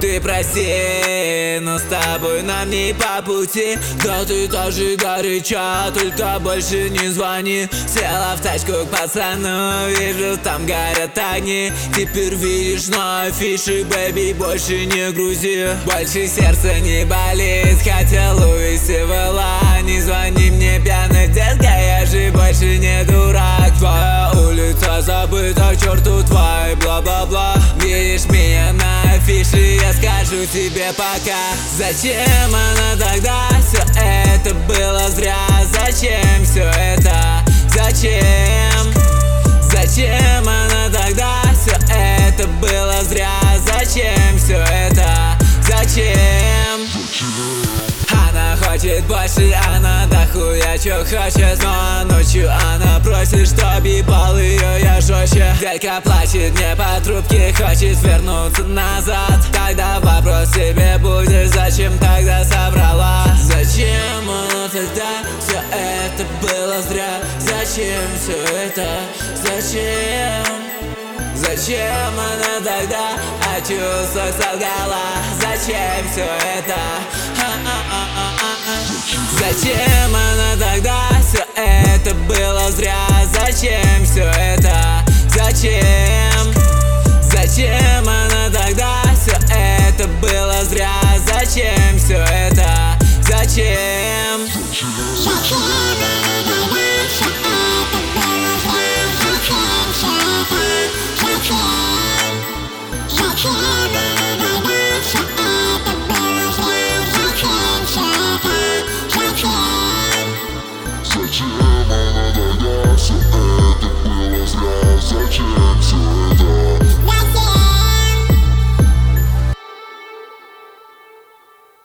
Ты прости, но с тобой нам не по пути. Да ты тоже горяча, только больше не звони. Села в тачку к пацану, вижу, там горят огни. Теперь видишь на афише, бэби, больше не грузи. Больше сердце не болит, хотел увезти в Ла. Не звони мне, пьяная детка, я же больше не дурак. Твоя улица забыта, черту твой, бла-бла-бла. Видишь меня на афише, я скажу тебе пока. Зачем она тогда? Все это было зря. Зачем все это? Зачем? Зачем она тогда? Все это было зря. Зачем все это? Зачем? Она хочет больше, она дохуя чё хочет. Но ночью она просит, чтоб ебал ее я жестче. Детка плачет мне по трубке, хочет вернуться назад. Тогда вопрос тебе будет, зачем тогда собрала? Зачем она тогда? Все это было зря. Зачем все это? Зачем? Зачем она тогда о чувствах солгала? Зачем все это? Зачем она тогда? Все это было зря. Зачем все это? Зачем? Зачем